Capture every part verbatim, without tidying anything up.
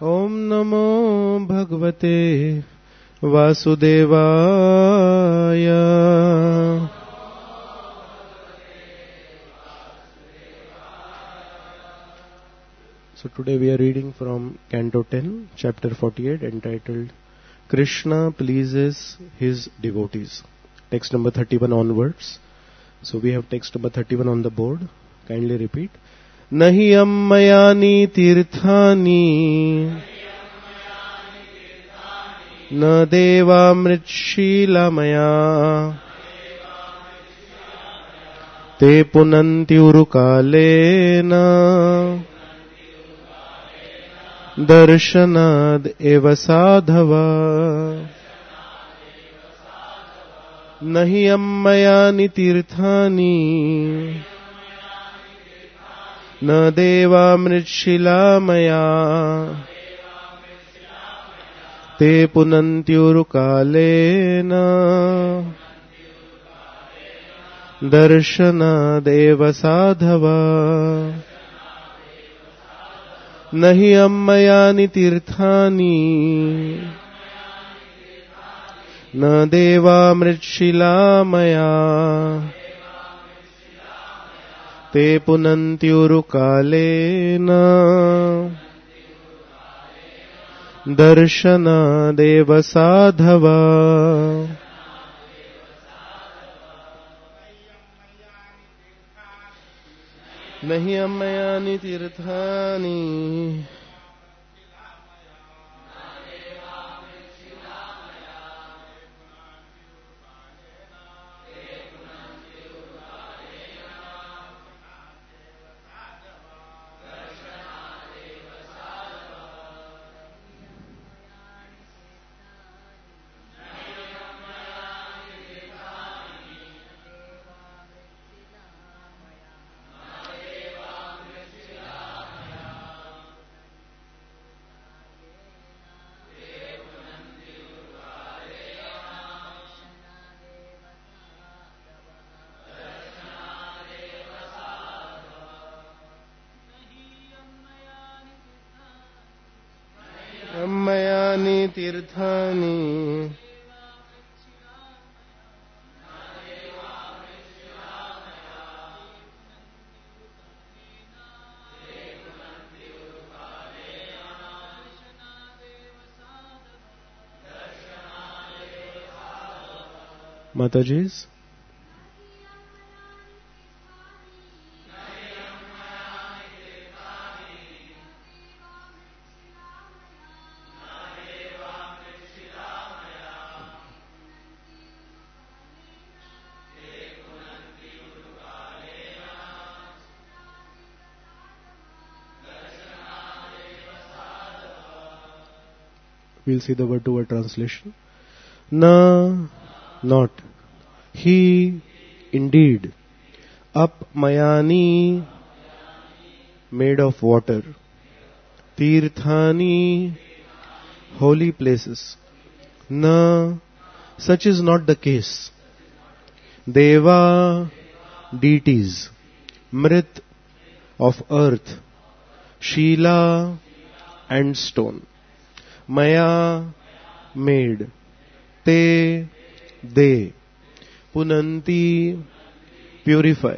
Om Namo Bhagavate Vasudevaya. So today we are reading from Canto ten, Chapter forty-eight, entitled Krishna Pleases His Devotees. Text number thirty-one onwards. So we have text number thirty-one on the board. Kindly repeat. Nahi ammayani tirthani na deva mritshila te punanti urukalena darshanad eva sadhava. Nahi ammayani tirthani na deva mritshila te punanti urukalena darshana deva sadhava. Nahi ammayani tirthani na deva mritshila te punanti urukalena darshana deva sadhava. Nahi ammayani tirthani ammayani tirthani Mataji's. We'll see the word to word translation. Na, not. He, indeed. Up mayani, made of water. Tirthani, holy places. Na, such is not the case. Deva, deities. Mrit, of earth. Shila, and stone. Maya, made. Te, they. Punanti, purify.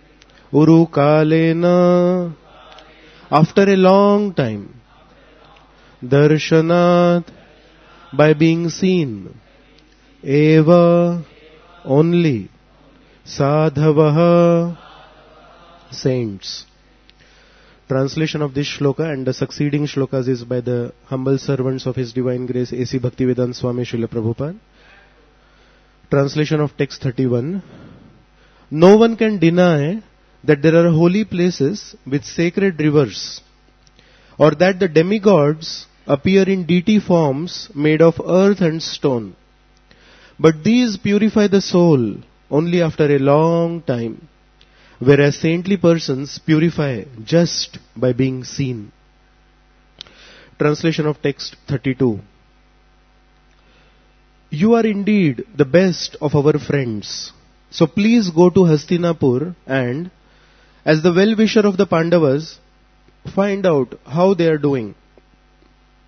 Urukalena, after a long time. Darshanat, by being seen. Eva, only. Sadhavaha, saints. Translation of this shloka and the succeeding shlokas is by the humble servants of His Divine Grace A C Bhaktivedanta Swami Srila Prabhupada. Translation of text thirty-one. No one can deny that there are holy places with sacred rivers, or that the demigods appear in deity forms made of earth and stone. But these purify the soul only after a long time, whereas saintly persons purify just by being seen. Translation of text thirty-two. You are indeed the best of our friends. So please go to Hastinapur and, as the well-wisher of the Pandavas, find out how they are doing.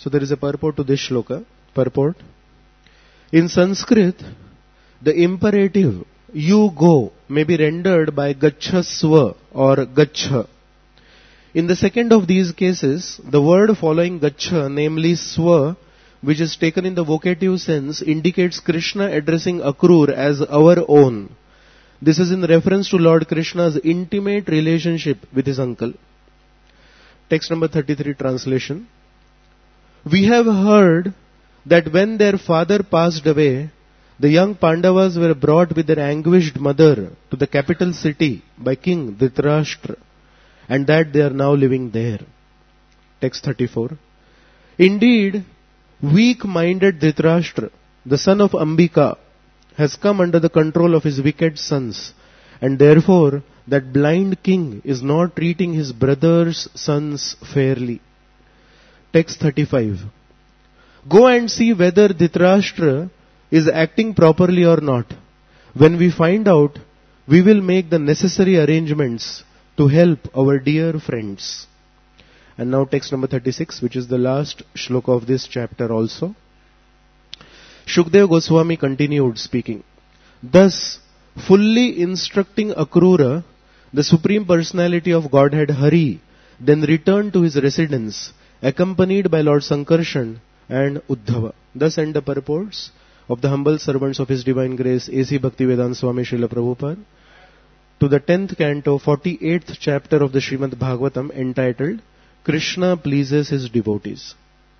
So there is a purport to this shloka. Purport. In Sanskrit, the imperative you go may be rendered by gachhasva or gachha. In the second of these cases, the word following gachha, namely swa, which is taken in the vocative sense, indicates Krishna addressing Akrur as our own. This is in reference to Lord Krishna's intimate relationship with his uncle. Text number thirty-three, translation. We have heard that when their father passed away, the young Pandavas were brought with their anguished mother to the capital city by King Dhritarashtra, and that they are now living there. Text thirty-four. Indeed, weak-minded Dhritarashtra, the son of Ambika, has come under the control of his wicked sons, and therefore that blind king is not treating his brother's sons fairly. Text thirty-five. Go and see whether Dhritarashtra is acting properly or not. When we find out, we will make the necessary arrangements to help our dear friends. And now text number thirty-six, which is the last shloka of this chapter also. Shukdev Goswami continued speaking. Thus, fully instructing Akrura, the Supreme Personality of Godhead Hari then returned to his residence, accompanied by Lord Sankarshan and Uddhava. Thus end the purports of the humble servants of His Divine Grace, A C Bhaktivedanta Swami Srila Prabhupada, to the tenth canto, forty-eighth chapter of the Srimad Bhagavatam, entitled Krishna Pleases His Devotees.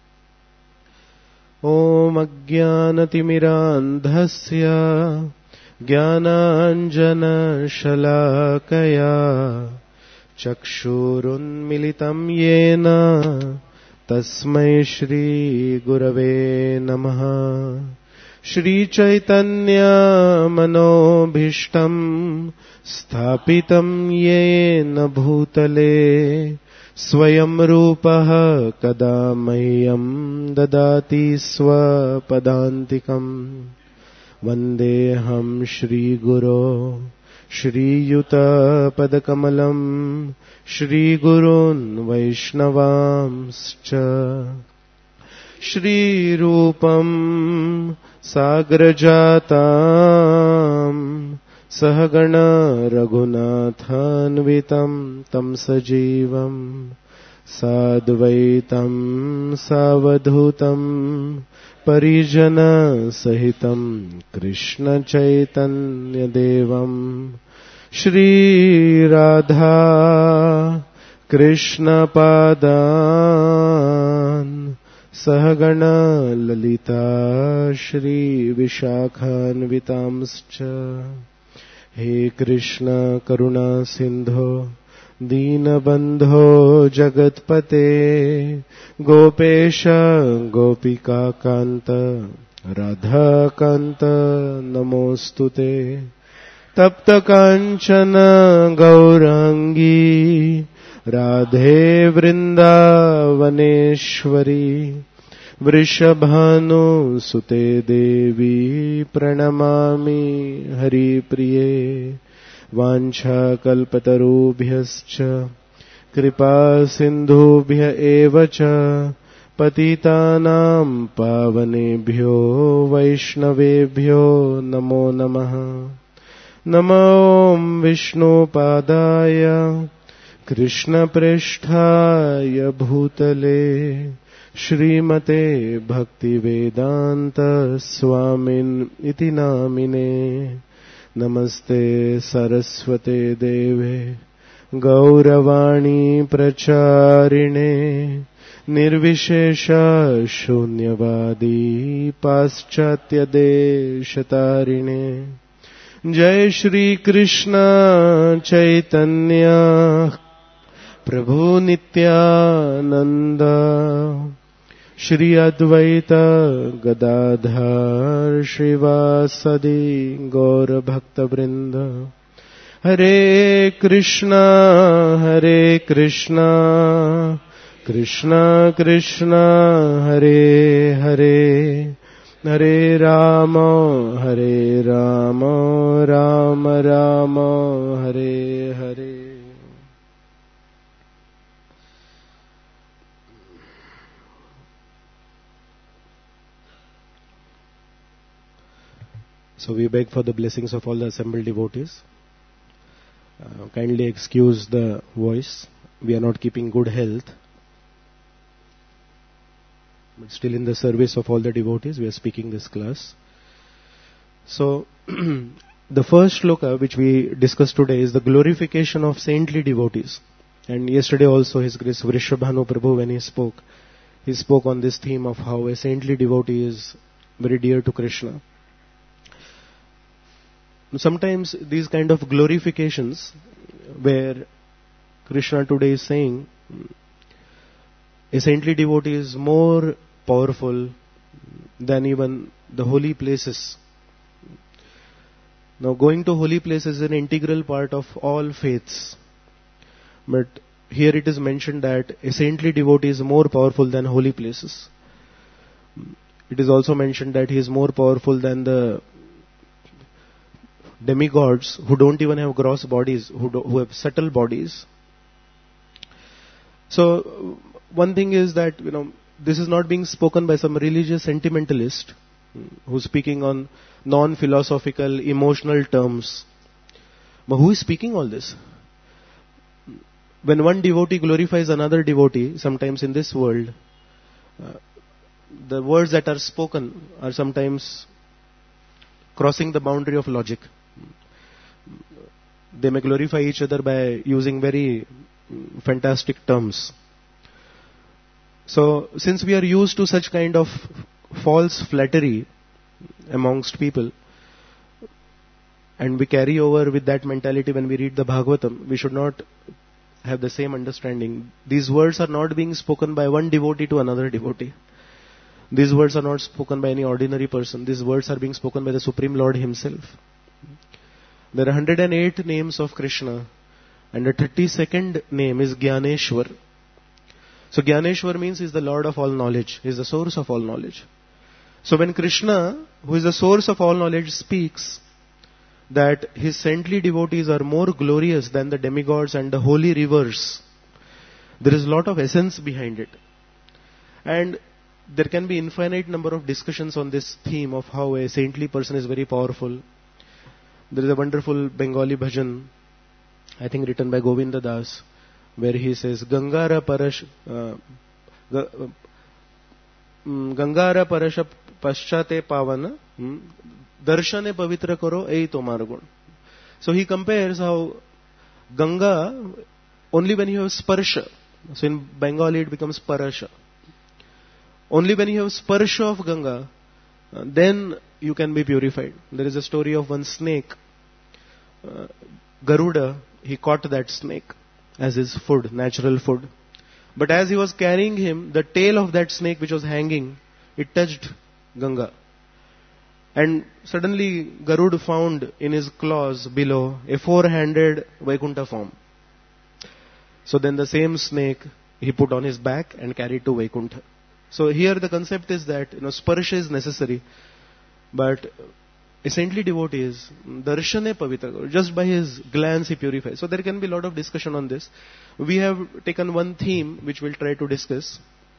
Om Ajnanatimirandhasya Jnananjana Shalakaya Chakshurunmilitam Yena Tasmai Shri Gurave Namaha. Shri Chaitanya Manobhishtam Sthapitam Yena Bhutale Swayam Rupaha Kada Mahyam Dadati Swapadantikam Vandeham Shri Guru Shri Yuta Padakamalam Shri Gurun Vaishnavamscha Shri Rupam Sagrajatam Sahagana Raghunathanvitam Tam Sajivam Sadvaitam Savadhutam Parijana Sahitam Krishna Chaitanya Devam Shri Radha Krishna Padan Sahagana Lalita Shri Vishakhanvitamscha. He Krishna Karuna Sindho Deenabandho Jagatpate Gopesha Gopika Kanta Radha Kanta Namostute Tapta Kanchana Gaurangi Radhe Vrindavaneshwari Vrishabhanu Sute Devi Pranamami Hari Priye Vancha Kalpatarubhyascha Kripa Sindhubhya Evacha Patitanam Pavanebhyo Vaishnavebhyo Namo Namaha. Namo Vishnu Padaya Krishna Prishthaya Bhutale Shrimate Bhaktivedanta Swamin iti namine. Namaste Saraswate Deve Gauravani Pracharine Nirvishesha Shunyavadi Paschatya Deshatarine. Jai Shri Krishna Chaitanya Prabhu Nityananda Shri Advaita Gadadhar Shrivasadi Gaura Bhakta Vrinda. Hare Krishna Hare Krishna Krishna Krishna Hare Hare Hare Rama Hare Rama Rama Rama Hare Hare. So we beg for the blessings of all the assembled devotees. Uh, kindly excuse the voice. We are not keeping good health. But still in the service of all the devotees, we are speaking this class. So, the first shloka which we discussed today is the glorification of saintly devotees. And yesterday also His Grace Vrishabhanu Prabhu, when he spoke, he spoke on this theme of how a saintly devotee is very dear to Krishna. Sometimes these kind of glorifications, where Krishna today is saying, a saintly devotee is more powerful than even the holy places. Now, going to holy places is an integral part of all faiths. But here it is mentioned that a saintly devotee is more powerful than holy places. It is also mentioned that he is more powerful than the demigods who don't even have gross bodies, who, do, who have subtle bodies. So, one thing is that, you know, this is not being spoken by some religious sentimentalist who's speaking on non-philosophical, emotional terms. But who is speaking all this? When one devotee glorifies another devotee, sometimes in this world, uh, the words that are spoken are sometimes crossing the boundary of logic. They may glorify each other by using very fantastic terms. So, since we are used to such kind of false flattery amongst people, and we carry over with that mentality when we read the Bhagavatam, we should not have the same understanding. These words are not being spoken by one devotee to another devotee. These words are not spoken by any ordinary person. These words are being spoken by the Supreme Lord Himself. There are one hundred eight names of Krishna, and the thirty-second name is Gyaneshwar. So Gyaneshwar means He is the Lord of all knowledge. He is the source of all knowledge. So when Krishna, who is the source of all knowledge, speaks that His saintly devotees are more glorious than the demigods and the holy rivers, there is a lot of essence behind it. And there can be infinite number of discussions on this theme of how a saintly person is very powerful. There is a wonderful Bengali bhajan, I think written by Govinda Das, where he says, Gangara Parash, uh, Gangara Parasha Paschate Pavana, Darshane Pavitra Karo, Ei Tomar Gun. So he compares how Ganga, only when you have Sparsha, so in Bengali it becomes Parasha. Only when you have Sparsha of Ganga, uh, then you can be purified. There is a story of one snake. Uh, Garuda, he caught that snake as his food, natural food. But as he was carrying him, the tail of that snake which was hanging, it touched Ganga. And suddenly Garuda found in his claws below a four-handed Vaikuntha form. So then the same snake he put on his back and carried to Vaikuntha. So here the concept is that, you know, sparsha is necessary, but a saintly devotee is darshane pavitra, just by his glance he purifies. So there can be a lot of discussion on this. We have taken one theme which we'll try to discuss.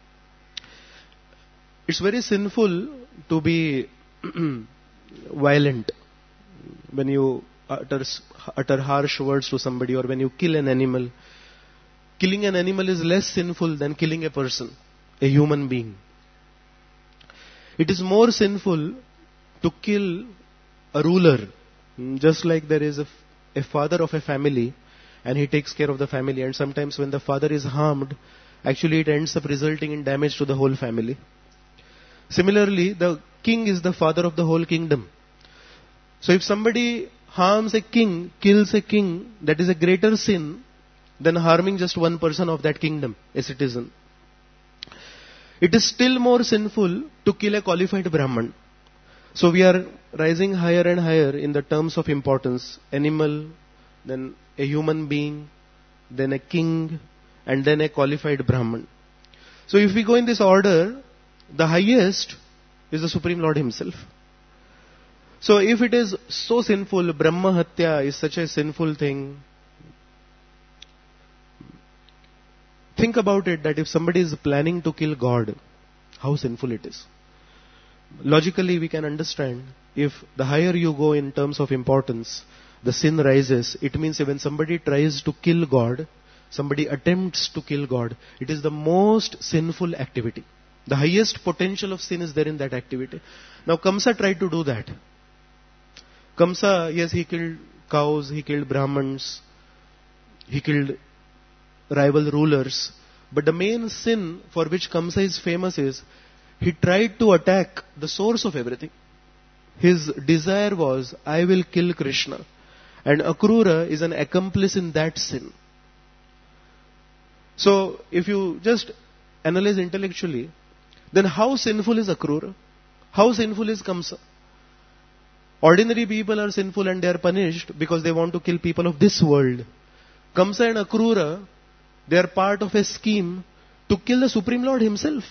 It's very sinful to be violent when you utter, utter harsh words to somebody, or when you kill an animal. Killing an animal is less sinful than killing a person, a human being. It is more sinful to kill a ruler, just like there is a, a father of a family and he takes care of the family, and sometimes when the father is harmed, actually it ends up resulting in damage to the whole family. Similarly, the king is the father of the whole kingdom. So if somebody harms a king, kills a king, that is a greater sin than harming just one person of that kingdom, a citizen. It is still more sinful to kill a qualified Brahman. So we are rising higher and higher in the terms of importance. Animal, then a human being, then a king, and then a qualified Brahman. So if we go in this order, the highest is the Supreme Lord Himself. So if it is so sinful, Brahma Hatya is such a sinful thing, think about it, that if somebody is planning to kill God, how sinful it is. Logically we can understand if the higher you go in terms of importance, the sin rises. It means when somebody tries to kill God, somebody attempts to kill God, it is the most sinful activity. The highest potential of sin is there in that activity. Now Kamsa tried to do that. Kamsa, yes, he killed cows, he killed Brahmins, he killed rival rulers. But the main sin for which Kamsa is famous is, he tried to attack the source of everything. His desire was, I will kill Krishna. And Akrura is an accomplice in that sin. So, if you just analyze intellectually, then how sinful is Akrura? How sinful is Kamsa? Ordinary people are sinful and they are punished because they want to kill people of this world. Kamsa and Akrura, they are part of a scheme to kill the Supreme Lord himself.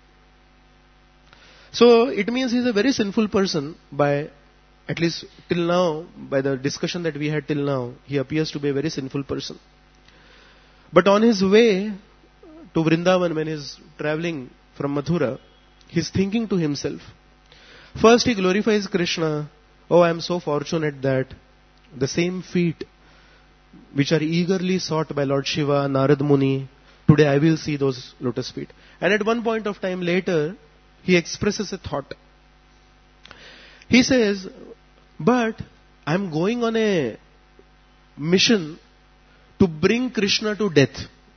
So, it means he is a very sinful person by, at least till now, by the discussion that we had till now, he appears to be a very sinful person. But on his way to Vrindavan, when he is traveling from Mathura, he is thinking to himself. First he glorifies Krishna. Oh, I am so fortunate that the same feet which are eagerly sought by Lord Shiva, Narad Muni, today I will see those lotus feet. And at one point of time later, he expresses a thought. He says, but I am going on a mission to bring Krishna to death.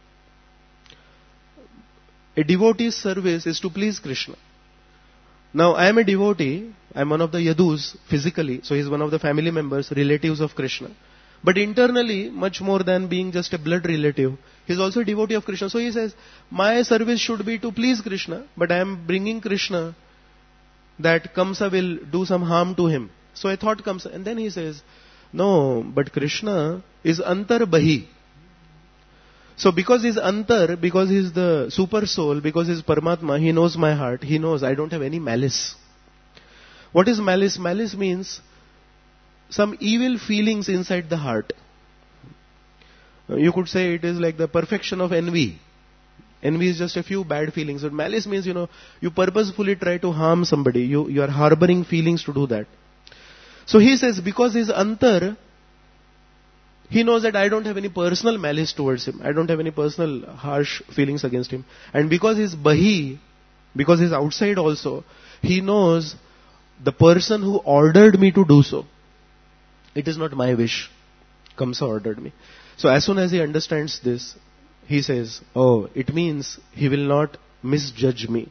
A devotee's service is to please Krishna. Now, I am a devotee, I am one of the Yadus physically, so he is one of the family members, relatives of Krishna. But internally, much more than being just a blood relative, he is also a devotee of Krishna. So he says, my service should be to please Krishna, but I am bringing Krishna that Kamsa will do some harm to him. So I thought Kamsa, and then he says, no, but Krishna is Antar Bahi. So because he is Antar, because he is the super soul, because he is Paramatma, he knows my heart, he knows I don't have any malice. What is malice? Malice means some evil feelings inside the heart. You could say it is like the perfection of envy. Envy is just a few bad feelings. But malice means, you know, you purposefully try to harm somebody. You, you are harboring feelings to do that. So he says, because he is Antar, he knows that I don't have any personal malice towards him. I don't have any personal harsh feelings against him. And because he is Bahi, because he is outside also, he knows the person who ordered me to do so. It is not my wish. Kamsa ordered me. So as soon as he understands this, he says, oh, it means he will not misjudge me.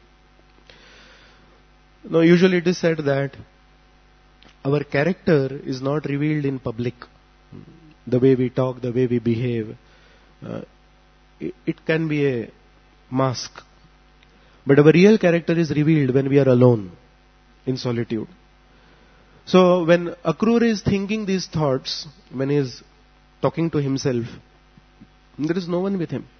Now usually it is said that our character is not revealed in public. The way we talk, the way we behave, uh, it, it can be a mask. But our real character is revealed when we are alone, in solitude. So when Akrura is thinking these thoughts, when he is talking to himself, there is no one with him.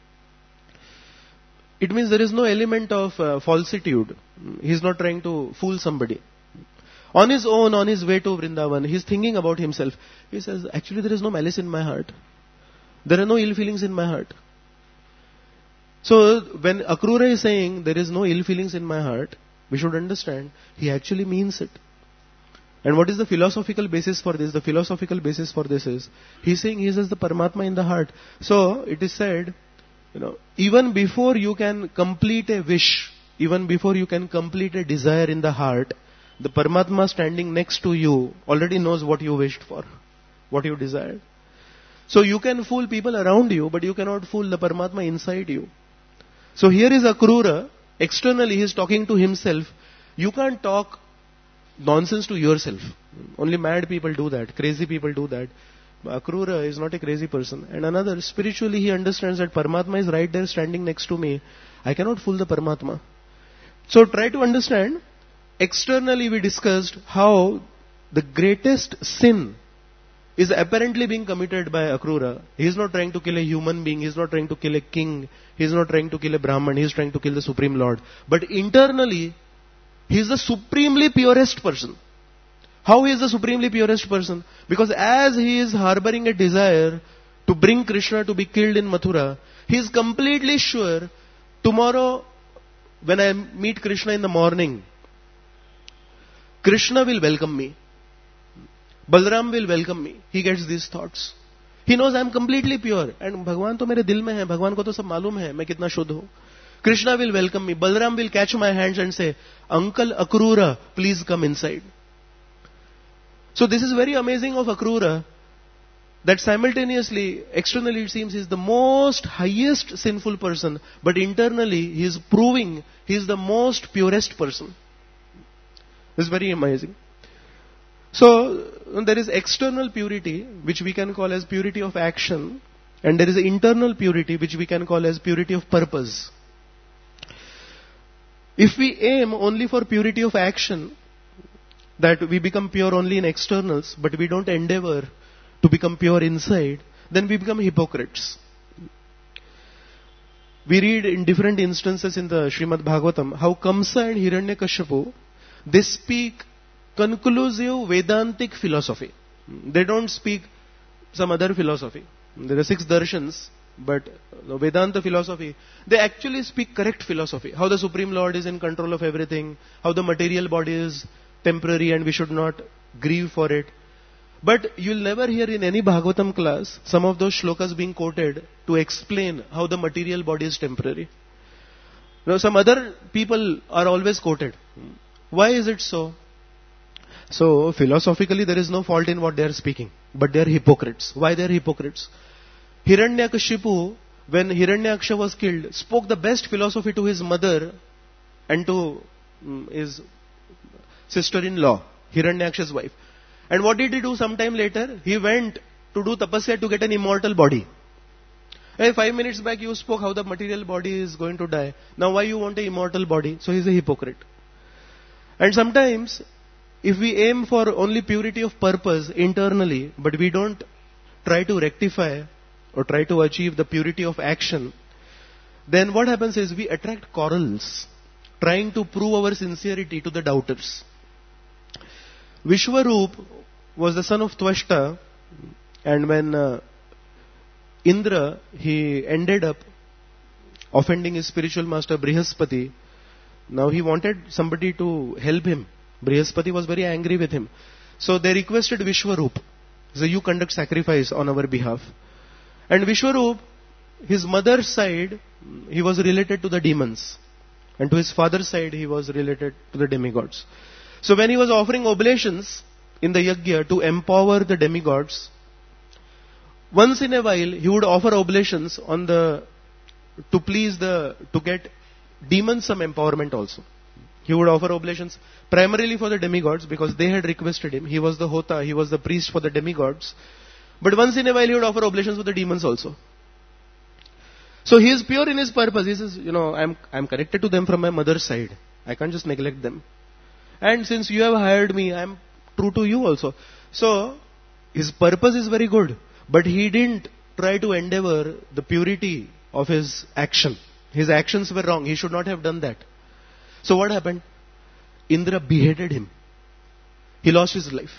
It means there is no element of uh, falsitude. He is not trying to fool somebody. On his own, on his way to Vrindavan, he is thinking about himself. He says, actually there is no malice in my heart. There are no ill feelings in my heart. So when Akrura is saying there is no ill feelings in my heart, we should understand he actually means it. And what is the philosophical basis for this? The philosophical basis for this is, he is saying he is the Paramatma in the heart. So it is said, you know, even before you can complete a wish, even before you can complete a desire in the heart, the Paramatma standing next to you already knows what you wished for, what you desired. So you can fool people around you, but you cannot fool the Paramatma inside you. So here is Akrura. Externally he is talking to himself. You can't talk nonsense to yourself. Only mad people do that. Crazy people do that. Akrura is not a crazy person. And another, spiritually he understands that Paramatma is right there standing next to me. I cannot fool the Paramatma. So try to understand. Externally we discussed how the greatest sin is apparently being committed by Akrura. He is not trying to kill a human being. He is not trying to kill a king. He is not trying to kill a Brahman. He is trying to kill the Supreme Lord. But internally, he is the supremely purest person. How he is the supremely purest person? Because as he is harboring a desire to bring Krishna to be killed in Mathura, he is completely sure, tomorrow when I meet Krishna in the morning, Krishna will welcome me. Balram will welcome me. He gets these thoughts. He knows I am completely pure. And Bhagwan to mere dil mein hai. Bhagwan ko to sab malum hai. Main kitna shuddh hu. Krishna will welcome me. Balram will catch my hands and say, Uncle Akrura, please come inside. So this is very amazing of Akrura, that simultaneously, externally it seems he is the most highest sinful person, but internally he is proving he is the most purest person. This is very amazing. So there is external purity, which we can call as purity of action, and there is internal purity, which we can call as purity of purpose. If we aim only for purity of action, that we become pure only in externals, but we don't endeavor to become pure inside, then we become hypocrites. We read in different instances in the Srimad Bhagavatam how Kamsa and Hiranyakashipu, they speak conclusive Vedantic philosophy. They don't speak some other philosophy. There are six darshans, but Vedanta philosophy, they actually speak correct philosophy. How the Supreme Lord is in control of everything, how the material body is temporary and we should not grieve for it. But you'll never hear in any Bhagavatam class some of those shlokas being quoted to explain how the material body is temporary. Now some other people are always quoted. Why is it so? So philosophically there is no fault in what they are speaking, but they are hypocrites. Why they are hypocrites? Hiranyakashipu, when Hiranyaksha was killed, spoke the best philosophy to his mother and to um, his sister-in-law, Hiranyaksha's wife. And what did he do sometime later? He went to do tapasya to get an immortal body. Hey, five minutes back you spoke how the material body is going to die. Now why you want an immortal body? So he's a hypocrite. And sometimes, if we aim for only purity of purpose internally, but we don't try to rectify or try to achieve the purity of action, then what happens is we attract quarrels, trying to prove our sincerity to the doubters. Vishwarup was the son of Twashta, and when uh, Indra, he ended up offending his spiritual master Brihaspati. Now he wanted somebody to help him. Brihaspati was very angry with him. So they requested Vishwarup. So you conduct sacrifice on our behalf. And Vishwarup, his mother's side, he was related to the demons. And to his father's side, he was related to the demigods. So when he was offering oblations in the yajna to empower the demigods, once in a while he would offer oblations on the to please the to get demons some empowerment also. He would offer oblations primarily for the demigods because they had requested him. He was the hota, he was the priest for the demigods. But once in a while he would offer oblations for the demons also. So he is pure in his purpose. He says, you know, I'm I'm connected to them from my mother's side. I can't just neglect them. And since you have hired me, I am true to you also. So, his purpose is very good. But he didn't try to endeavor the purity of his action. His actions were wrong. He should not have done that. So what happened? Indra beheaded him. He lost his life.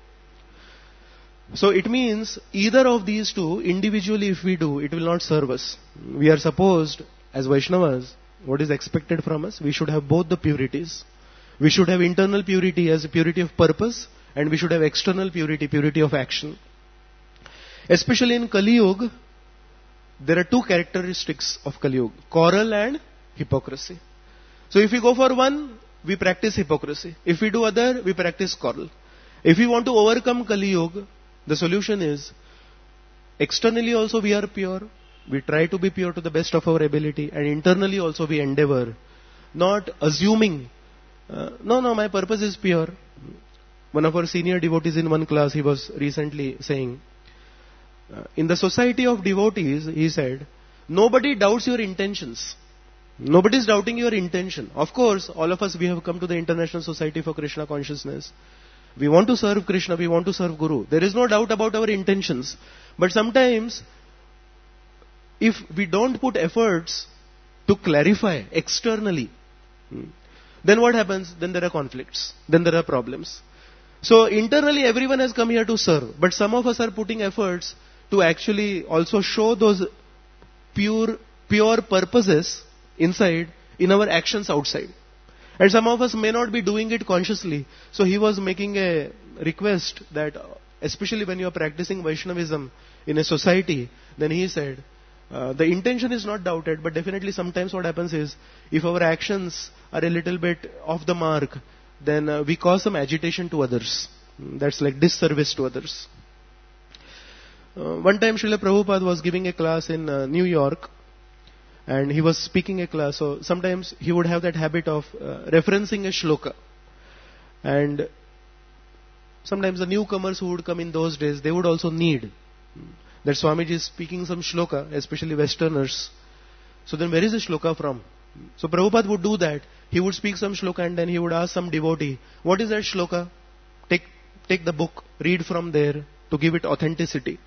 So it means either of these two, individually if we do, it will not serve us. We are supposed, as Vaishnavas, what is expected from us? We should have both the purities. We should have internal purity as a purity of purpose, and we should have external purity, purity of action. Especially in Kali Yuga, there are two characteristics of Kali Yuga, quarrel and hypocrisy. So if we go for one, we practice hypocrisy. If we do other, we practice quarrel. If we want to overcome Kali Yuga, the solution is, externally also we are pure, we try to be pure to the best of our ability, and internally also we endeavor, not assuming Uh, no, no, my purpose is pure. One of our senior devotees in one class, he was recently saying, uh, in the society of devotees, he said, nobody doubts your intentions. Nobody is doubting your intention. Of course, all of us, we have come to the International Society for Krishna Consciousness. We want to serve Krishna, we want to serve Guru. There is no doubt about our intentions. But sometimes, if we don't put efforts to clarify externally, hmm, then what happens? Then there are conflicts. Then there are problems. So internally everyone has come here to serve. But some of us are putting efforts to actually also show those pure, pure purposes inside in our actions outside. And some of us may not be doing it consciously. So he was making a request that, especially when you are practicing Vaishnavism in a society, then he said, uh, the intention is not doubted, but definitely sometimes what happens is, if our actions are a little bit off the mark, then uh, we cause some agitation to others. That's like disservice to others. Uh, one time Srila Prabhupada was giving a class in uh, New York, and he was speaking a class, so sometimes he would have that habit of uh, referencing a shloka. And sometimes the newcomers who would come in those days, they would also need that Swamiji is speaking some shloka, especially Westerners. So then where is the shloka from? So Prabhupada would do that. He would speak some shloka and then he would ask some devotee, what is that shloka? Take, take the book, read from there to give it authenticity.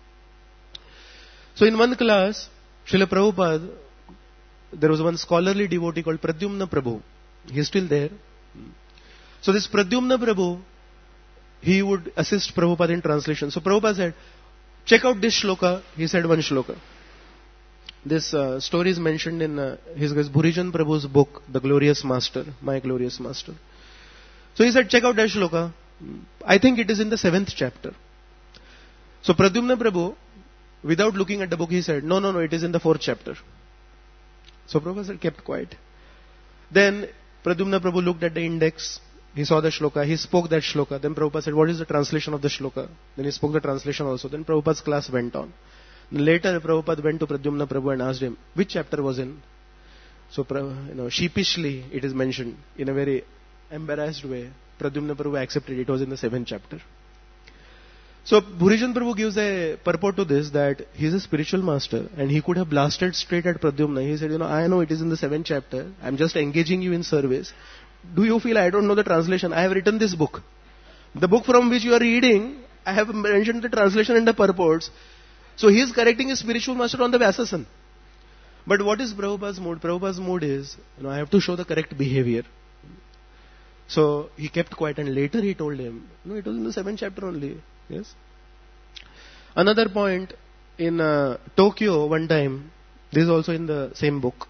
So in one class, Srila Prabhupada, there was one scholarly devotee called Pradyumna Prabhu. He is still there. So this Pradyumna Prabhu, he would assist Prabhupada in translation. So Prabhupada said, check out this shloka. He said one shloka. This uh, story is mentioned in uh, his Bhurijan Prabhu's book, The Glorious Master, My Glorious Master. So he said, check out that shloka. I think it is in the seventh chapter. So Pradyumna Prabhu, without looking at the book, he said, no, no, no, it is in the fourth chapter. So Prabhupada said, kept quiet. Then Pradyumna Prabhu looked at the index. He saw the shloka. He spoke that shloka. Then Prabhupada said, what is the translation of the shloka? Then he spoke the translation also. Then Prabhupada's class went on. Later, Prabhupada went to Pradyumna Prabhu and asked him, which chapter was in? So, you know, sheepishly it is mentioned in a very embarrassed way. Pradyumna Prabhu accepted it was in the seventh chapter. So, Bhurijan Prabhu gives a purport to this, that he is a spiritual master and he could have blasted straight at Pradyumna. He said, you know, I know it is in the seventh chapter. I am just engaging you in service. Do you feel I don't know the translation? I have written this book. The book from which you are reading, I have mentioned the translation and the purports. So he is correcting his spiritual master on the Vyasasan. But what is Prabhupada's mood? Prabhupada's mood is, you know, I have to show the correct behavior. So he kept quiet and later he told him, no, it was in the seventh chapter only. Yes. Another point, in uh, Tokyo one time, this is also in the same book.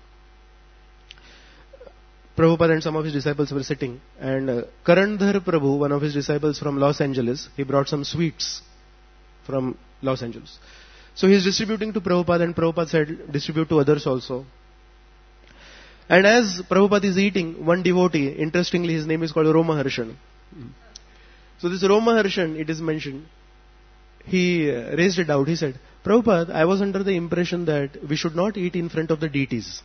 Prabhupada and some of his disciples were sitting, and uh, Karandhar Prabhu, one of his disciples from Los Angeles, he brought some sweets from Los Angeles. So he is distributing to Prabhupada, and Prabhupada said, distribute to others also. And as Prabhupada is eating, one devotee, interestingly his name is called Romaharshan. So this Romaharshan, it is mentioned, he uh, raised a doubt. He said, Prabhupada, I was under the impression that we should not eat in front of the deities.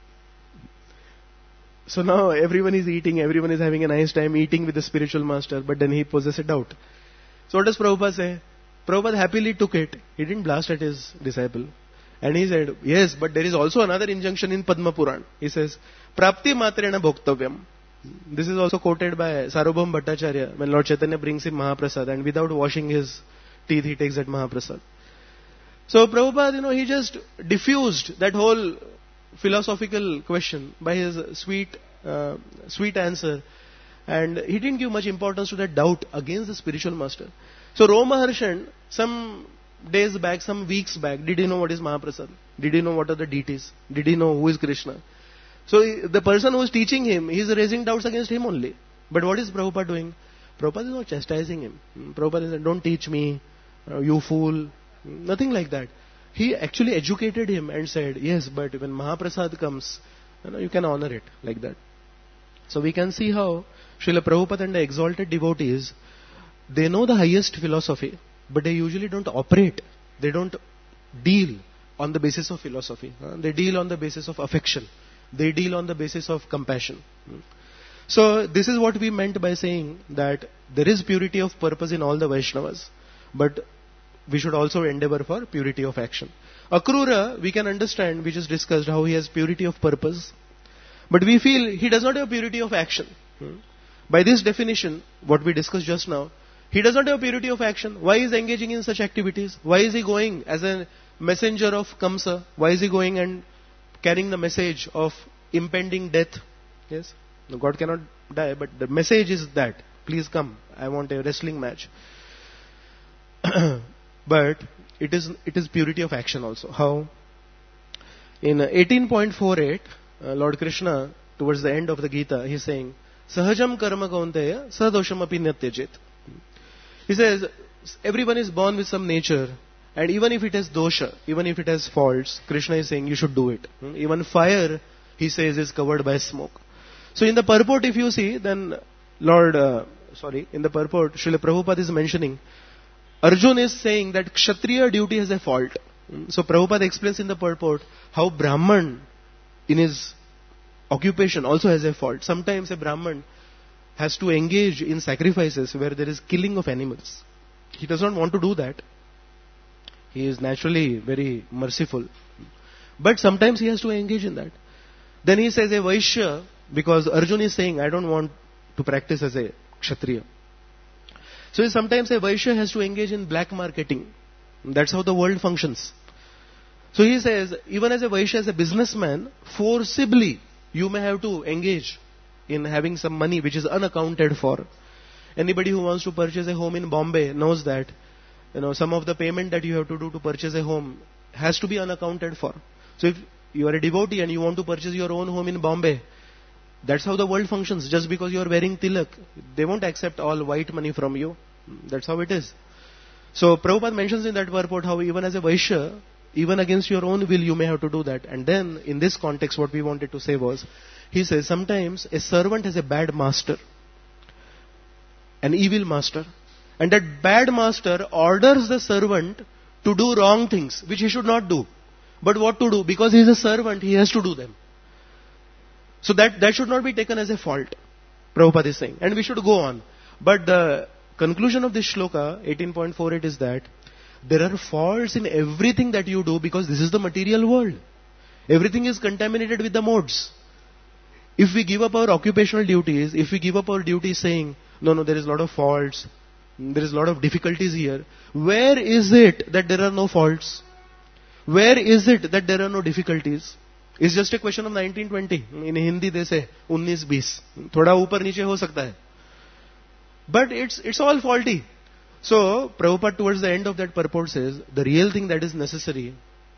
So now everyone is eating, everyone is having a nice time eating with the spiritual master, but then he possesses a doubt. So what does Prabhupada say? Prabhupada happily took it. He didn't blast at his disciple. And he said, yes, but there is also another injunction in Padma Puran. He says, Prapti matrena bhoktavyam. This is also quoted by Sarvabhauma Bhattacharya when Lord Chaitanya brings him Mahaprasad and without washing his teeth he takes that Mahaprasad. So Prabhupada, you know, he just diffused that whole philosophical question by his sweet, uh, sweet answer, and he didn't give much importance to that doubt against the spiritual master. So Romaharshan, some days back, some weeks back, did he know what is Mahaprasad? Did he know what are the deities? Did he know who is Krishna? So the person who is teaching him, he is raising doubts against him only. But what is Prabhupada doing? Prabhupada is not chastising him. Prabhupada is saying, don't teach me, uh, you fool. Nothing like that. He actually educated him and said, yes, but when Mahaprasad comes, you know, you can honor it like that. So we can see how Srila Prabhupada and the exalted devotees, they know the highest philosophy, but they usually don't operate. They don't deal on the basis of philosophy. Uh, they deal on the basis of affection. They deal on the basis of compassion. So this is what we meant by saying that there is purity of purpose in all the Vaishnavas, but we should also endeavor for purity of action. Akrura, we can understand, we just discussed how he has purity of purpose, but we feel he does not have purity of action. By this definition, what we discussed just now, he does not have purity of action. Why is he engaging in such activities? Why is he going as a messenger of Kamsa? Why is he going and carrying the message of impending death? Yes, no, God cannot die, but the message is that, please come, I want a wrestling match. But it is it is purity of action also. How? In eighteen point four eight, uh, Lord Krishna towards the end of the Gita, he's saying, Sahajam karma kaunteya sadosham api nyatyajit. He says, everyone is born with some nature, and even if it has dosha, even if it has faults, Krishna is saying you should do it. Even fire, he says, is covered by smoke. So in the purport, if you see, then Lord, uh, sorry, in the purport, Srila Prabhupada is mentioning, Arjun is saying that Kshatriya duty has a fault. So Prabhupada explains in the purport how Brahman in his occupation also has a fault. Sometimes a Brahman has to engage in sacrifices where there is killing of animals. He does not want to do that. He is naturally very merciful. But sometimes he has to engage in that. Then he says a Vaishya, because Arjun is saying, I don't want to practice as a Kshatriya. So sometimes a Vaishya has to engage in black marketing. That's how the world functions. So he says, even as a Vaishya, as a businessman, forcibly you may have to engage in having some money which is unaccounted for. Anybody who wants to purchase a home in Bombay knows that, you know, some of the payment that you have to do to purchase a home has to be unaccounted for. So if you are a devotee and you want to purchase your own home in Bombay, that's how the world functions. Just because you are wearing tilak, they won't accept all white money from you. That's how it is. So Prabhupada mentions in that purport how even as a Vaishya, even against your own will, you may have to do that. And then in this context, what we wanted to say was, he says sometimes a servant has a bad master, an evil master, and that bad master orders the servant to do wrong things which he should not do. But what to do? Because he is a servant, he has to do them. So that, that should not be taken as a fault, Prabhupada is saying. And we should go on. But the conclusion of this shloka, eighteen point four eight, is that there are faults in everything that you do because this is the material world. Everything is contaminated with the modes. If we give up our occupational duties, if we give up our duties saying, no, no, there is a lot of faults, there is a lot of difficulties here, where is it that there are no faults? Where is it that there are no difficulties? It's just a question of nineteen twenty. In Hindi they say, nineteen twenty. Thoda upar niche ho sakta hai. But it's, it's all faulty. So, Prabhupada towards the end of that purport says, the real thing that is necessary,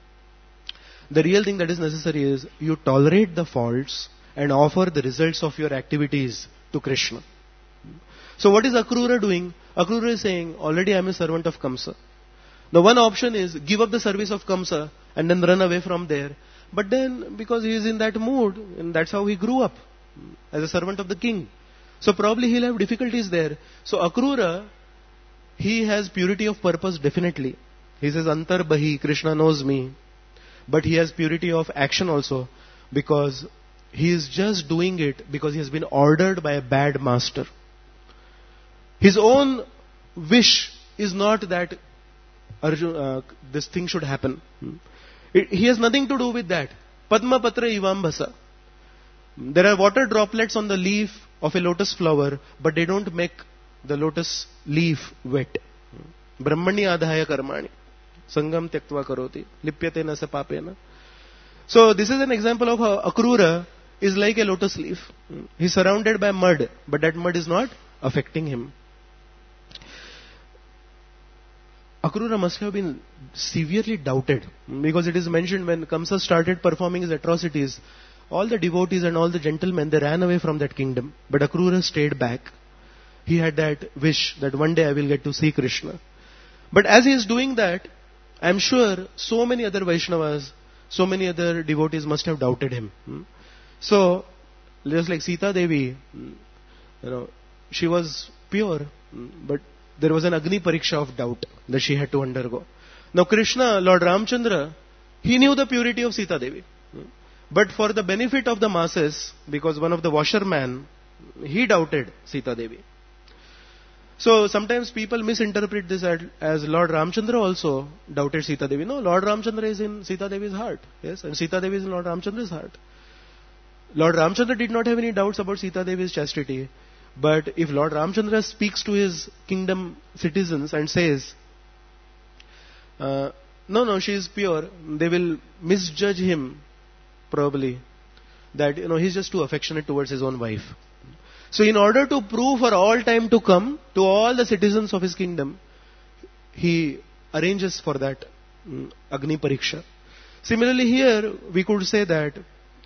the real thing that is necessary is you tolerate the faults and offer the results of your activities to Krishna. So what is Akrura doing? Akrura is saying, already I am a servant of Kamsa. The one option is give up the service of Kamsa and then run away from there. But then, because he is in that mood, and that's how he grew up, as a servant of the king. So probably he'll have difficulties there. So Akrura, he has purity of purpose definitely. He says, Antar Bahi, Krishna knows me. But he has purity of action also, because he is just doing it because he has been ordered by a bad master. His own wish is not that Arjun, uh, this thing should happen. It, he has nothing to do with that. Padma Patra Ivambhasa. There are water droplets on the leaf of a lotus flower, but they don't make the lotus leaf wet. Brahmanya adhaya karmani. Sangam tyaktva karoti. Lipyate na sa papena. So this is an example of how Akrura is like a lotus leaf. He's surrounded by mud, but that mud is not affecting him. Akrura must have been severely doubted, because it is mentioned when Kamsa started performing his atrocities, all the devotees and all the gentlemen, they ran away from that kingdom. But Akrura stayed back. He had that wish that one day I will get to see Krishna. But as he is doing that, I am sure so many other Vaishnavas, so many other devotees must have doubted him. So, just like Sita Devi, you know, she was pure, but there was an Agni Pariksha of doubt that she had to undergo. Now Krishna, Lord Ramchandra, he knew the purity of Sita Devi. But for the benefit of the masses, because one of the washermen, he doubted Sita Devi. So sometimes people misinterpret this as, as Lord Ramchandra also doubted Sita Devi. No, Lord Ramchandra is in Sita Devi's heart. Yes, and Sita Devi is in Lord Ramchandra's heart. Lord Ramchandra did not have any doubts about Sita Devi's chastity. But if Lord Ramchandra speaks to his kingdom citizens and says, uh, no, no, she is pure, they will misjudge him probably that, you know, he's just too affectionate towards his own wife. So in order to prove for all time to come to all the citizens of his kingdom, he arranges for that um, Agni Pariksha. Similarly here, we could say that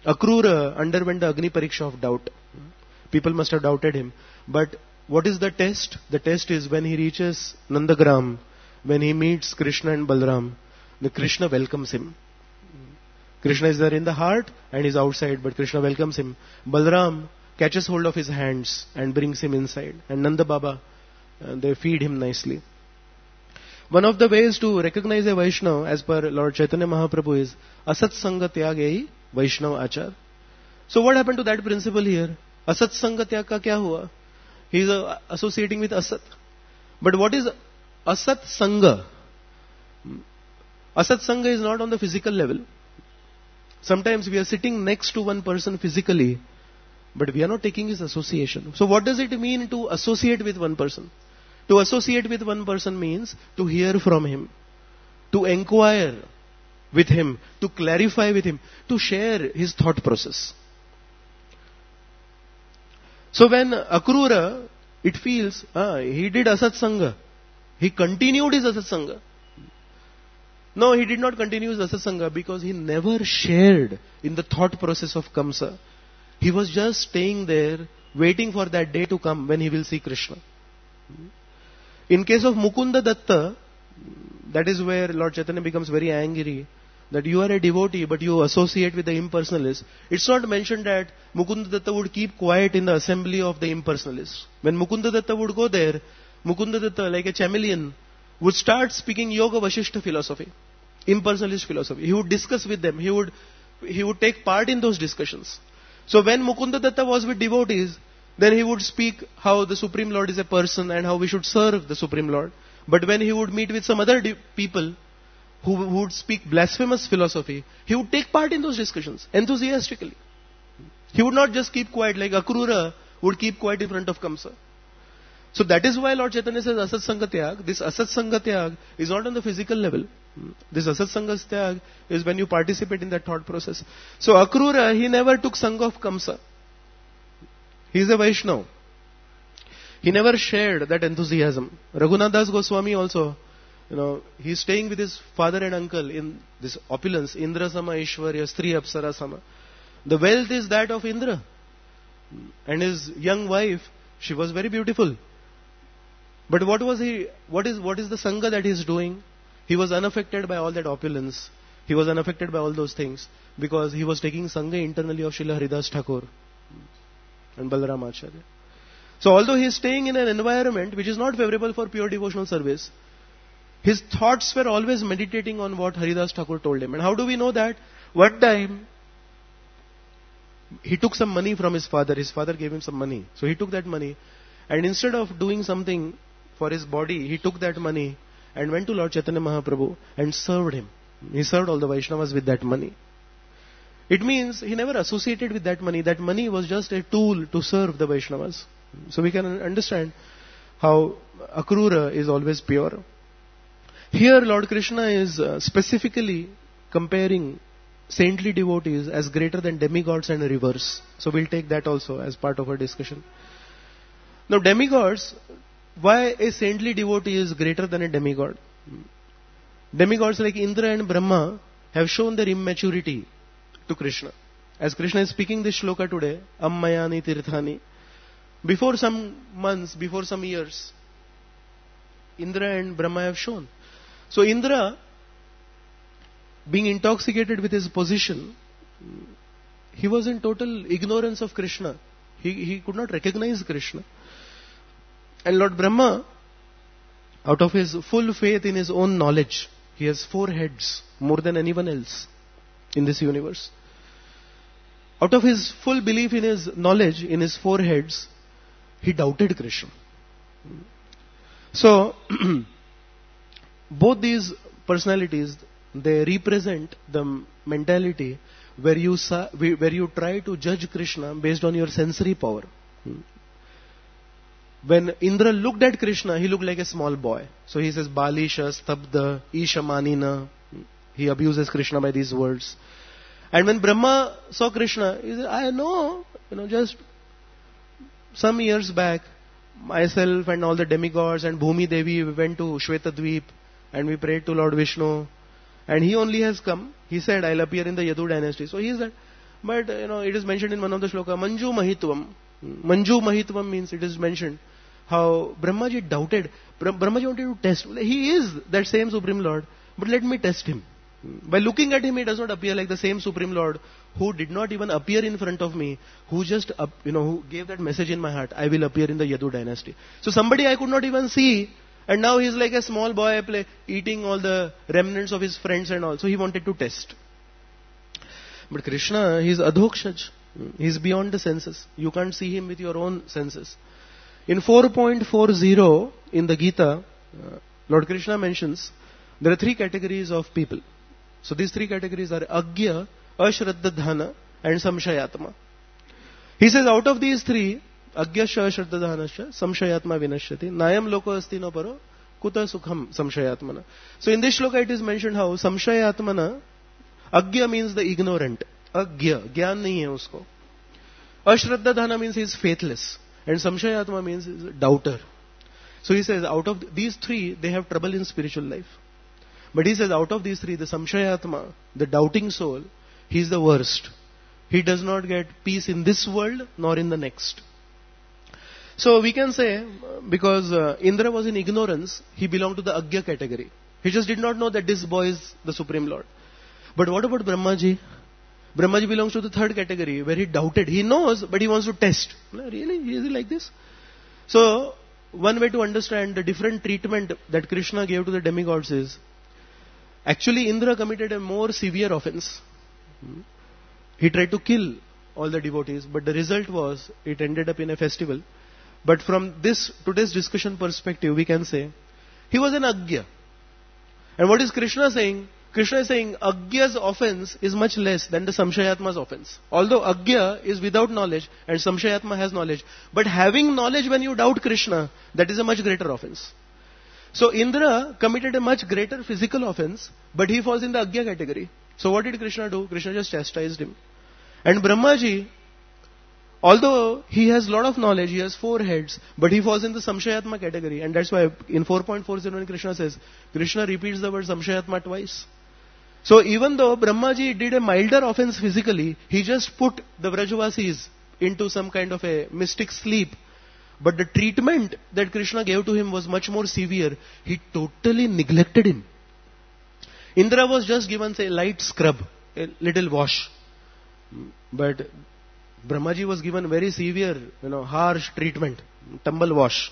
Akrura underwent the Agni Pariksha of doubt. People must have doubted him. But what is the test? The test is when he reaches Nandagram, when he meets Krishna and Balram, the Krishna welcomes him. Krishna is there in the heart and is outside, but Krishna welcomes him. Balram catches hold of his hands and brings him inside. And Nanda Baba, uh, they feed him nicely. One of the ways to recognize a Vaishnava, as per Lord Chaitanya Mahaprabhu, is Asat Sanga Tyagei Vaishnava Achar. So what happened to that principle here? Asat Sanga Tyag ka kya hua? He is uh, associating with Asat. But what is Asat Sanga? Asat Sanga is not on the physical level. Sometimes we are sitting next to one person physically, but we are not taking his association. So what does it mean to associate with one person? To associate with one person means to hear from him, to inquire with him, to clarify with him, to share his thought process. So when Akrura, it feels, ah, he did Asat Sanga. He continued his Asat Sanga. No, he did not continue his Asat Sanga because he never shared in the thought process of Kamsa. He was just staying there, waiting for that day to come when he will see Krishna. In case of Mukunda Datta, that is where Lord Chaitanya becomes very angry, that you are a devotee but you associate with the impersonalists. It's not mentioned that Mukunda Datta would keep quiet in the assembly of the impersonalists. When Mukunda Datta would go there, Mukunda Datta, like a chameleon, would start speaking Yoga Vashishta philosophy, impersonalist philosophy. He would discuss with them. He would, he would take part in those discussions. So when Mukunda Datta was with devotees, then he would speak how the Supreme Lord is a person and how we should serve the Supreme Lord. But when he would meet with some other de- people who, who would speak blasphemous philosophy, he would take part in those discussions enthusiastically. He would not just keep quiet like Akrura would keep quiet in front of Kamsa. So that is why Lord Chaitanya says Asat Sanga Tyag. This Asat Sanga Tyag is not on the physical level. This Asat Sanga Tyag is when you participate in that thought process. So Akrura, he never took Sangha of Kamsa. He is a Vaishnava. He never shared that enthusiasm. Raghunath Das Goswami also, you know, he is staying with his father and uncle in this opulence, Indra Sama Ishwarya, Stri Apsara Sama. The wealth is that of Indra. And his young wife, she was very beautiful. But what was he, what is, what is the Sangha that he is doing? He was unaffected by all that opulence. He was unaffected by all those things because he was taking Sangha internally of Srila Haridas Thakur and Balaram Acharya. So although he is staying in an environment which is not favorable for pure devotional service, his thoughts were always meditating on what Haridas Thakur told him. And how do we know that? One time, he took some money from his father. His father gave him some money. So he took that money and instead of doing something for his body, he took that money and went to Lord Chaitanya Mahaprabhu and served him. He served all the Vaishnavas with that money. It means he never associated with that money. That money was just a tool to serve the Vaishnavas. So we can understand how Akrura is always pure. Here Lord Krishna is uh, specifically comparing saintly devotees as greater than demigods and rivers. So we'll take that also as part of our discussion. Now demigods, why a saintly devotee is greater than a demigod? Demigods like Indra and Brahma have shown their immaturity to Krishna. As Krishna is speaking this shloka today, Ammayani Tirthani, before some months, before some years, Indra and Brahma have shown. So Indra, being intoxicated with his position, he was in total ignorance of Krishna. He, he could not recognize Krishna. And Lord Brahma, out of his full faith in his own knowledge, he has four heads, more than anyone else in this universe. Out of his full belief in his knowledge, in his four heads, he doubted Krishna. So, both these personalities, they represent the mentality where you sa- where you try to judge Krishna based on your sensory power. When Indra looked at Krishna, he looked like a small boy. So he says, Balisha, Stabda, Ishamanina. He abuses Krishna by these words. And when Brahma saw Krishna, he said, I know, you know, just some years back, myself and all the demigods and Bhumi Devi, we went to Shvetadweep and we prayed to Lord Vishnu. And he only has come. He said, I'll appear in the Yadu dynasty. So he said, But, you know, it is mentioned in one of the shloka, Manju Mahitvam. Manju Mahitvam means it is mentioned how Brahmaji doubted. Brahmaji wanted to test. He is that same Supreme Lord, but let me test him. By looking at him, he does not appear like the same Supreme Lord who did not even appear in front of me, who just, up, you know, who gave that message in my heart, I will appear in the Yadu dynasty. So somebody I could not even see, and now he is like a small boy play, eating all the remnants of his friends and all. So he wanted to test. But Krishna, he is adhokshaj. He is beyond the senses. You can't see him with your own senses. In four point four zero in the Gita, uh, Lord Krishna mentions there are three categories of people. So these three categories are Agya, Ashraddhana and Samshayatma. He says out of these three, Agyasya Ashraddhanasya Samshayatma Vinashyati Nayam Loko Asti No Paro Kuta Sukham Samshayatmana. So in this shloka it is mentioned how Samshayatmana, Agya means the ignorant. Agya, Gyan nahi hai usko. Ashraddhana means he is faithless. And Samshayatma means he is a doubter. So he says out of these three, they have trouble in spiritual life. But he says out of these three, the Samshayatma, the doubting soul, he is the worst. He does not get peace in this world nor in the next. So we can say, because uh, Indra was in ignorance, he belonged to the Agya category. He just did not know that this boy is the Supreme Lord. But what about Brahmaji? Brahmaji belongs to the third category where he doubted. He knows, but he wants to test. Really? Is he like this? So, one way to understand the different treatment that Krishna gave to the demigods is, actually Indra committed a more severe offense. He tried to kill all the devotees, but the result was, it ended up in a festival. But from this, today's discussion perspective, we can say, he was an Agya. And what is Krishna saying? Krishna is saying, Agya's offense is much less than the Samshayatma's offense. Although Agya is without knowledge and Samshayatma has knowledge. But having knowledge when you doubt Krishna, that is a much greater offense. So Indra committed a much greater physical offense, but he falls in the Agya category. So what did Krishna do? Krishna just chastised him. And Brahmaji, although he has lot of knowledge, he has four heads, but he falls in the Samshayatma category. And that's why in four point four zero when Krishna says, Krishna repeats the word Samshayatma twice. So even though Brahmaji did a milder offense physically, he just put the Vrajavasis into some kind of a mystic sleep. But the treatment that Krishna gave to him was much more severe. He totally neglected him. Indra was just given, say, light scrub, a little wash. But Brahmaji was given very severe, you know, harsh treatment, tumble wash.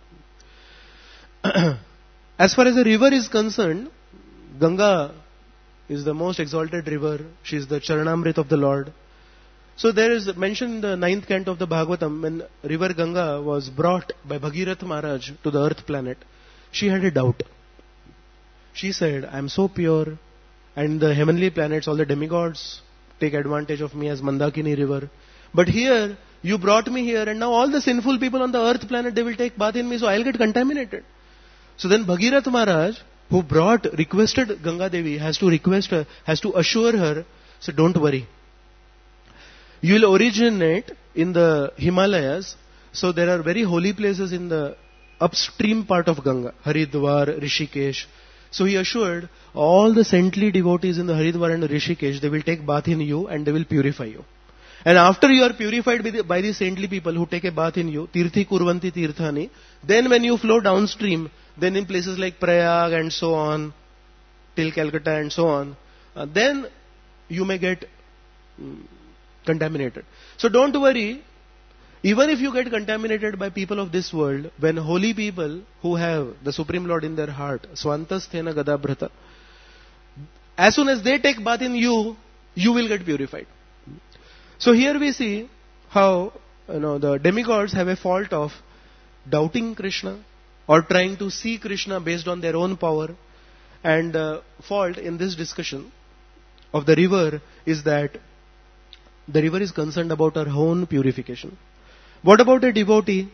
As far as the river is concerned, Ganga is the most exalted river. She is the Charanamrit of the Lord. So there is mentioned in the ninth canto of the Bhagavatam, when river Ganga was brought by Bhagirath Maharaj to the earth planet, she had a doubt. She said, I am so pure, and the heavenly planets, all the demigods, take advantage of me as Mandakini river. But here, you brought me here, and now all the sinful people on the earth planet, they will take bath in me, so I'll get contaminated. So then Bhagirath Maharaj, who brought, requested Ganga Devi, has to request her, has to assure her, so don't worry. You will originate in the Himalayas, so there are very holy places in the upstream part of Ganga, Haridwar, Rishikesh. So he assured all the saintly devotees in the Haridwar and Rishikesh, they will take bath in you and they will purify you. And after you are purified by the, by the saintly people who take a bath in you, Tirthi Kurvanti Tirthani, then when you flow downstream, then in places like Prayag and so on, till Calcutta and so on, uh, then you may get um, contaminated. So don't worry, even if you get contaminated by people of this world, when holy people who have the Supreme Lord in their heart, Swantasthena Gadabhrata, as soon as they take bath in you, you will get purified. So here we see how, you know, the demigods have a fault of doubting Krishna or trying to see Krishna based on their own power. And uh, fault in this discussion of the river is that the river is concerned about our own purification. What about a devotee?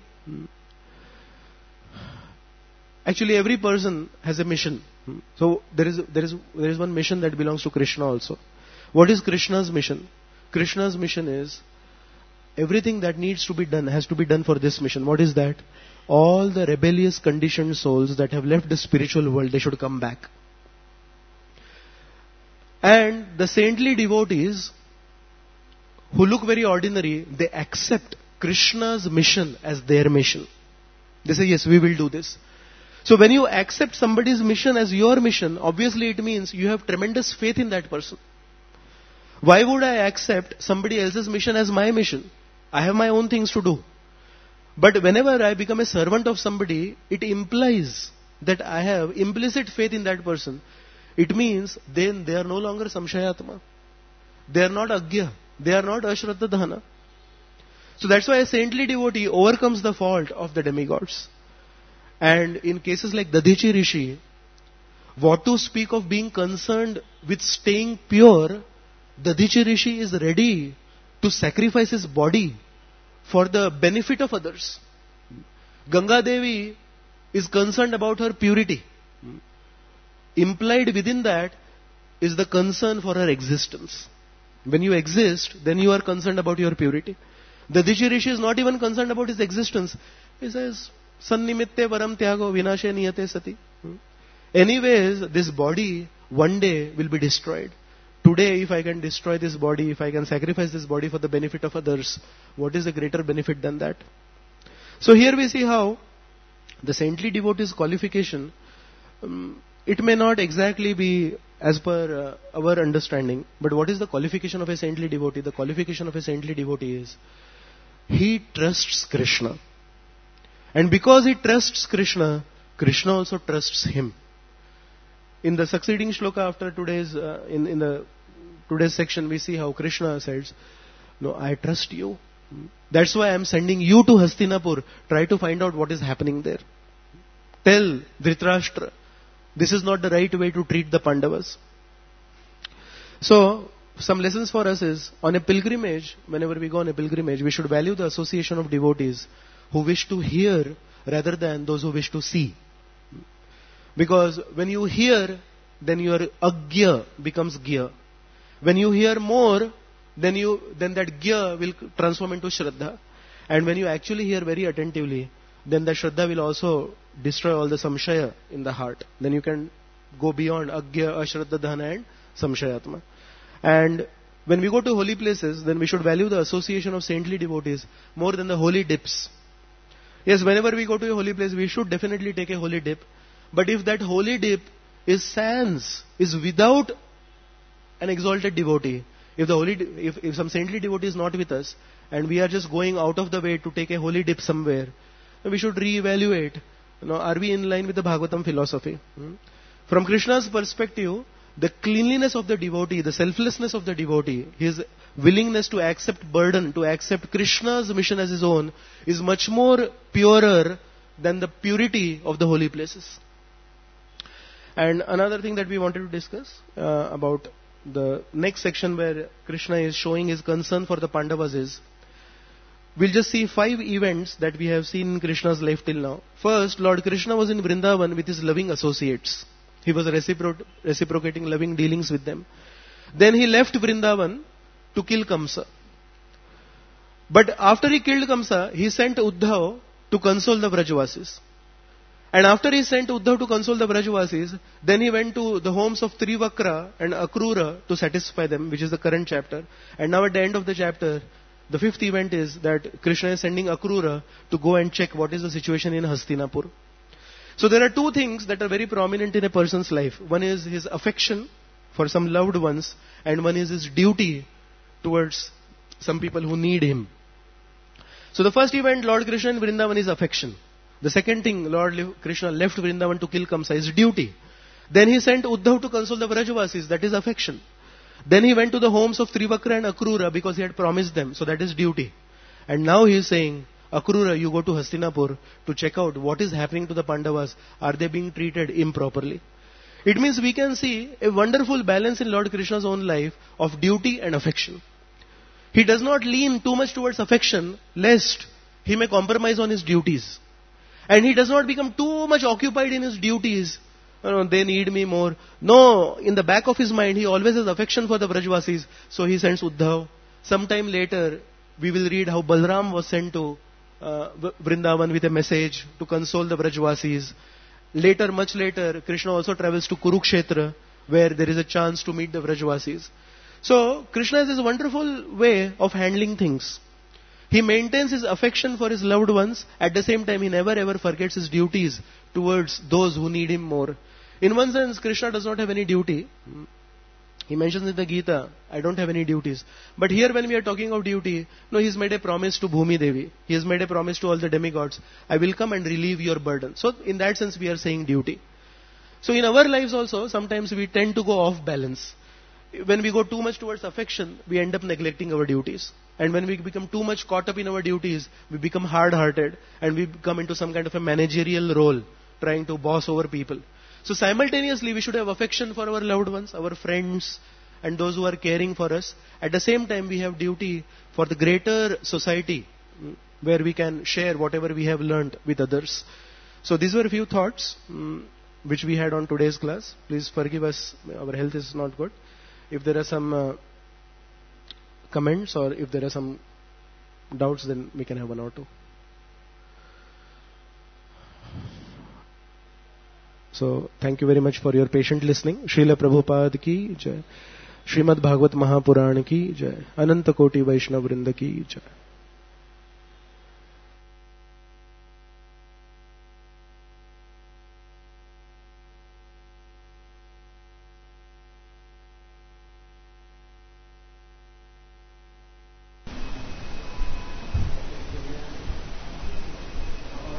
Actually, every person has a mission. So there is there is there is one mission that belongs to Krishna also. What is Krishna's mission? Krishna's mission is everything that needs to be done has to be done for this mission. What is that? All the rebellious conditioned souls that have left the spiritual world, they should come back. And the saintly devotees, who look very ordinary, they accept Krishna's mission as their mission. They say, yes, we will do this. So when you accept somebody's mission as your mission, obviously it means you have tremendous faith in that person. Why would I accept somebody else's mission as my mission? I have my own things to do. But whenever I become a servant of somebody, it implies that I have implicit faith in that person. It means then they are no longer samshayatma. They are not agya. They are not ashraddha dhana. So that's why a saintly devotee overcomes the fault of the demigods. And in cases like Dadichi Rishi, what to speak of being concerned with staying pure, Dadichi Rishi is ready to sacrifice his body for the benefit of others. Ganga Devi is concerned about her purity. Implied within that is the concern for her existence. When you exist, then you are concerned about your purity. Dadichi Rishi is not even concerned about his existence. He says, Sannimitte varam tyago vinashe niyate sati. Anyways, this body one day will be destroyed. Today, if I can destroy this body, if I can sacrifice this body for the benefit of others, what is a greater benefit than that? So here we see how the saintly devotee's qualification, um, it may not exactly be as per uh, our understanding, but what is the qualification of a saintly devotee? The qualification of a saintly devotee is, he trusts Krishna. And because he trusts Krishna, Krishna also trusts him. In the succeeding shloka after today's, uh, in, in the today's section, we see how Krishna says, no, I trust you. That's why I am sending you to Hastinapur. Try to find out what is happening there. Tell Dhritarashtra, this is not the right way to treat the Pandavas. So, some lessons for us is, on a pilgrimage, whenever we go on a pilgrimage, we should value the association of devotees who wish to hear rather than those who wish to see. Because when you hear, then your agya becomes gya. When you hear more, then you then that gya will transform into shraddha. And when you actually hear very attentively, then the shraddha will also destroy all the samshaya in the heart. Then you can go beyond agya, ashraddha dhana and samshayatma. And when we go to holy places, then we should value the association of saintly devotees more than the holy dips. Yes, whenever we go to a holy place, we should definitely take a holy dip. But if that holy dip is sans, is without an exalted devotee, if the holy, if, if some saintly devotee is not with us, and we are just going out of the way to take a holy dip somewhere, we should reevaluate. You know, are we in line with the Bhagavatam philosophy? Hmm? From Krishna's perspective, the cleanliness of the devotee, the selflessness of the devotee, his willingness to accept burden, to accept Krishna's mission as his own, is much more purer than the purity of the holy places. And another thing that we wanted to discuss uh, about the next section where Krishna is showing his concern for the Pandavas is, we'll just see five events that we have seen in Krishna's life till now. First, Lord Krishna was in Vrindavan with his loving associates. He was recipro- reciprocating loving dealings with them. Then he left Vrindavan to kill Kamsa. But after he killed Kamsa, he sent Uddhav to console the Vrajavasis. And after he sent Uddhav to console the Vrajavasis, then he went to the homes of Trivakra and Akrura to satisfy them, which is the current chapter. And now at the end of the chapter, the fifth event is that Krishna is sending Akrura to go and check what is the situation in Hastinapur. So there are two things that are very prominent in a person's life. One is his affection for some loved ones, and one is his duty towards some people who need him. So the first event, Lord Krishna in Vrindavan, is affection. The second thing, Lord Krishna left Vrindavan to kill Kamsa, is duty. Then he sent Uddhav to console the Vrajavasis, that is affection. Then he went to the homes of Trivakra and Akrura because he had promised them, so that is duty. And now he is saying, Akrura, you go to Hastinapur to check out what is happening to the Pandavas. Are they being treated improperly? It means we can see a wonderful balance in Lord Krishna's own life of duty and affection. He does not lean too much towards affection, lest he may compromise on his duties. And he does not become too much occupied in his duties. You know, they need me more. No, in the back of his mind, he always has affection for the Vrajavasis. So he sends Uddhav. Sometime later, we will read how Balram was sent to uh, Vrindavan with a message to console the Vrajavasis. Later, much later, Krishna also travels to Kurukshetra, where there is a chance to meet the Vrajavasis. So Krishna has this wonderful way of handling things. He maintains his affection for his loved ones. At the same time, he never ever forgets his duties towards those who need him more. In one sense, Krishna does not have any duty. He mentions in the Gita, I don't have any duties. But here when we are talking of duty, no, he's made a promise to Bhumi Devi. He has made a promise to all the demigods. I will come and relieve your burden. So in that sense, we are saying duty. So in our lives also, sometimes we tend to go off balance. When we go too much towards affection, we end up neglecting our duties. And when we become too much caught up in our duties, we become hard-hearted and we come into some kind of a managerial role, trying to boss over people. So simultaneously, we should have affection for our loved ones, our friends, and those who are caring for us. At the same time, we have duty for the greater society, where we can share whatever we have learned with others. So these were a few thoughts um, which we had on today's class. Please forgive us, our health is not good. If there are some uh, comments or if there are some doubts, then we can have one or two. So, thank you very much for your patient listening. Srila Prabhupada ki jai. Srimad Bhagavad Mahapuran ki jai. Ananta Koti Vaishnava Vrinda ki jai.